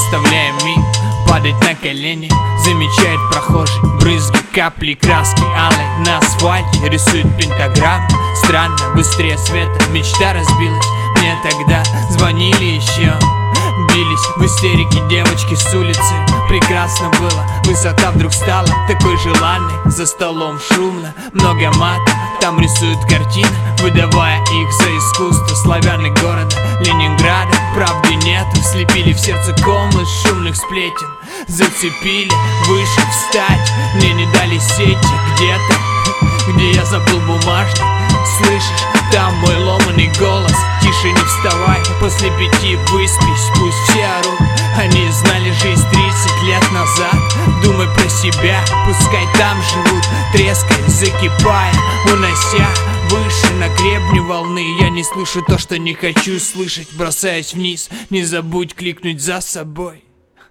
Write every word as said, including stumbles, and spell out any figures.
заставляя миг падать на колени. Замечает прохожий брызги, капли, краски алой на асфальте рисует пентаграмму. Странно, быстрее света, мечта разбилась. Мне тогда звонили еще, бились в истерике девочки с улицы. Прекрасно было, высота вдруг стала такой желанной. За столом шумно, много мата, там рисуют картины, выдавая их за искусство славяны города Ленинграда. Правды нету, слепили в сердце ком из шумных сплетен. Зацепили, выше встать, мне не дали сети где-то, где я забыл бумажник. Слышишь, там мой ломаный голос: тише, не вставай, после пяти выспись. Пусть все орут, они знали жизнь тридцать лет назад. Думай про себя, пускай там живут, треская, закипая, унося выше на гребне волны. Я не слышу то, что не хочу слышать, бросаясь вниз. Не забудь кликнуть за собой.